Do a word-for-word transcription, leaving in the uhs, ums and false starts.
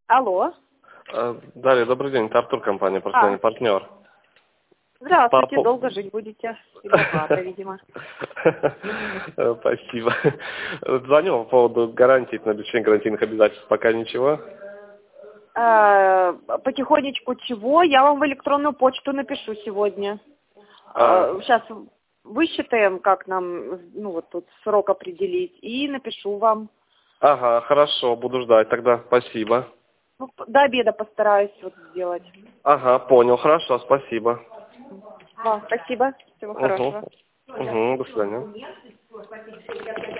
Алло. Э, Дарья, добрый день. Это Артур, компания «Профессиональный А. партнер». Здравствуйте, По- долго жить будете. И богато, видимо. Э, Спасибо. Звоню по поводу гарантий на обеспечение гарантийных обязательств. Пока ничего. А, потихонечку чего? Я вам в электронную почту напишу сегодня. А. Сейчас высчитаем, как нам, ну вот тут срок определить, и напишу вам. Ага, хорошо, буду ждать тогда. Спасибо. Ну, до обеда постараюсь вот сделать. Ага, понял. Хорошо, спасибо. Вам спасибо. Всего Угу. хорошего. Угу, до свидания.